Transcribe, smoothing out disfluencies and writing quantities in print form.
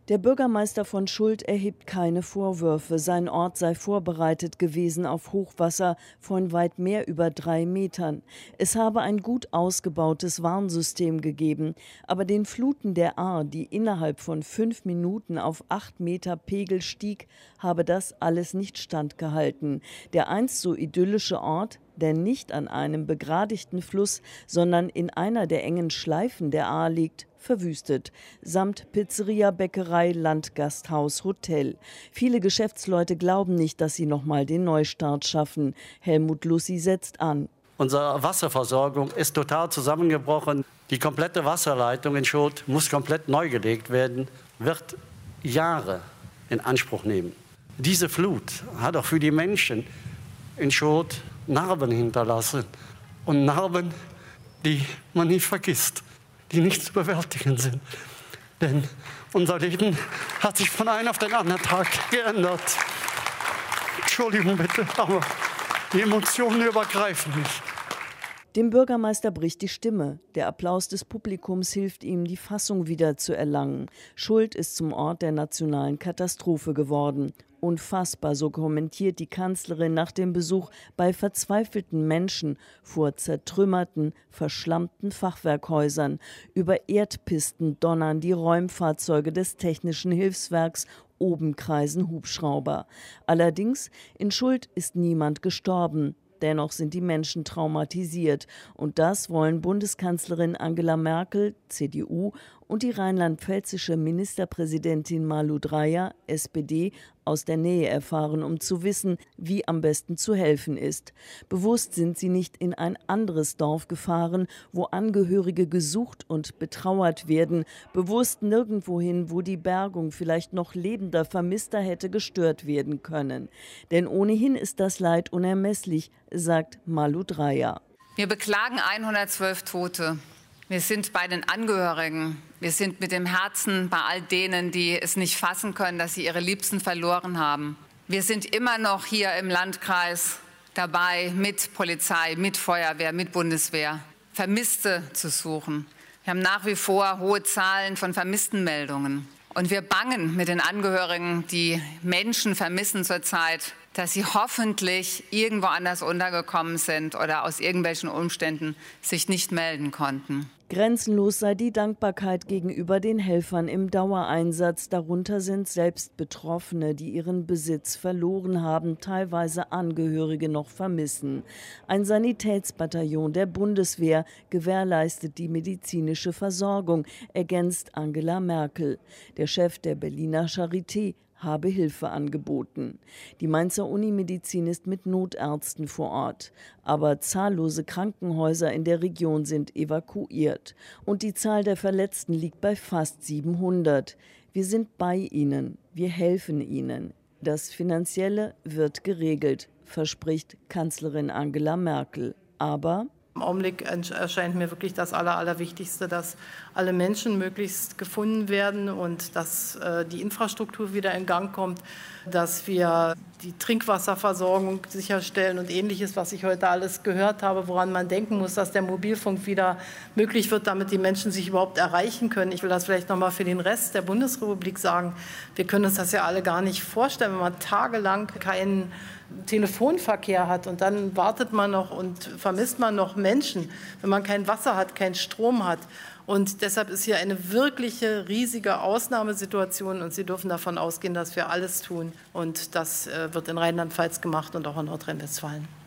Der Bürgermeister von Schuld erhebt keine Vorwürfe. Sein Ort sei vorbereitet gewesen auf Hochwasser von weit mehr über 3 Metern. Es habe ein gut ausgebautes Warnsystem gegeben. Aber den Fluten der Ahr, die innerhalb von 5 Minuten auf 8 Meter Pegel stieg, habe das alles nicht standgehalten. Der einst so idyllische Ort, der nicht an einem begradigten Fluss, sondern in einer der engen Schleifen der Ahr liegt, verwüstet, samt Pizzeria, Bäckerei, Landgasthaus, Hotel. Viele Geschäftsleute glauben nicht, dass sie nochmal den Neustart schaffen. Helmut Lussi setzt an. Unsere Wasserversorgung ist total zusammengebrochen. Die komplette Wasserleitung in Schuld muss komplett neu gelegt werden, wird Jahre in Anspruch nehmen. Diese Flut hat auch für die Menschen in Schuld Narben hinterlassen. Und Narben, die man nie vergisst, die nicht zu bewältigen sind. Denn unser Leben hat sich von einem auf den anderen Tag geändert. Entschuldigung bitte, aber die Emotionen übergreifen mich. Dem Bürgermeister bricht die Stimme. Der Applaus des Publikums hilft ihm, die Fassung wieder zu erlangen. Schuld ist zum Ort der nationalen Katastrophe geworden. Unfassbar, so kommentiert die Kanzlerin nach dem Besuch bei verzweifelten Menschen vor zertrümmerten, verschlammten Fachwerkhäusern. Über Erdpisten donnern die Räumfahrzeuge des Technischen Hilfswerks, oben kreisen Hubschrauber. Allerdings, in Schuld ist niemand gestorben. Dennoch sind die Menschen traumatisiert. Und das wollen Bundeskanzlerin Angela Merkel, CDU, und die rheinland-pfälzische Ministerpräsidentin Malu Dreyer, SPD, aus der Nähe erfahren, um zu wissen, wie am besten zu helfen ist. Bewusst sind sie nicht in ein anderes Dorf gefahren, wo Angehörige gesucht und betrauert werden. Bewusst nirgendwohin, wo die Bergung vielleicht noch lebender Vermisster hätte gestört werden können. Denn ohnehin ist das Leid unermesslich, sagt Malu Dreyer. Wir beklagen 112 Tote. Wir sind bei den Angehörigen. Wir sind mit dem Herzen bei all denen, die es nicht fassen können, dass sie ihre Liebsten verloren haben. Wir sind immer noch hier im Landkreis dabei, mit Polizei, mit Feuerwehr, mit Bundeswehr, Vermisste zu suchen. Wir haben nach wie vor hohe Zahlen von Vermisstenmeldungen. Und wir bangen mit den Angehörigen, die Menschen vermissen zurzeit, dass sie hoffentlich irgendwo anders untergekommen sind oder aus irgendwelchen Umständen sich nicht melden konnten. Grenzenlos sei die Dankbarkeit gegenüber den Helfern im Dauereinsatz. Darunter sind selbst Betroffene, die ihren Besitz verloren haben, teilweise Angehörige noch vermissen. Ein Sanitätsbataillon der Bundeswehr gewährleistet die medizinische Versorgung, ergänzt Angela Merkel. Der Chef der Berliner Charité habe Hilfe angeboten. Die Mainzer Unimedizin ist mit Notärzten vor Ort. Aber zahllose Krankenhäuser in der Region sind evakuiert. Und die Zahl der Verletzten liegt bei fast 700. Wir sind bei ihnen. Wir helfen ihnen. Das Finanzielle wird geregelt, verspricht Kanzlerin Angela Merkel. Aber im Augenblick erscheint mir wirklich das Allerwichtigste, dass alle Menschen möglichst gefunden werden und dass die Infrastruktur wieder in Gang kommt, dass wir die Trinkwasserversorgung sicherstellen und Ähnliches, was ich heute alles gehört habe, woran man denken muss, dass der Mobilfunk wieder möglich wird, damit die Menschen sich überhaupt erreichen können. Ich will das vielleicht noch mal für den Rest der Bundesrepublik sagen. Wir können uns das ja alle gar nicht vorstellen, wenn man tagelang keinen Telefonverkehr hat und dann wartet man noch und vermisst man noch Menschen, wenn man kein Wasser hat, keinen Strom hat. Und deshalb ist hier eine wirkliche, riesige Ausnahmesituation und Sie dürfen davon ausgehen, dass wir alles tun. Und das wird in Rheinland-Pfalz gemacht und auch in Nordrhein-Westfalen.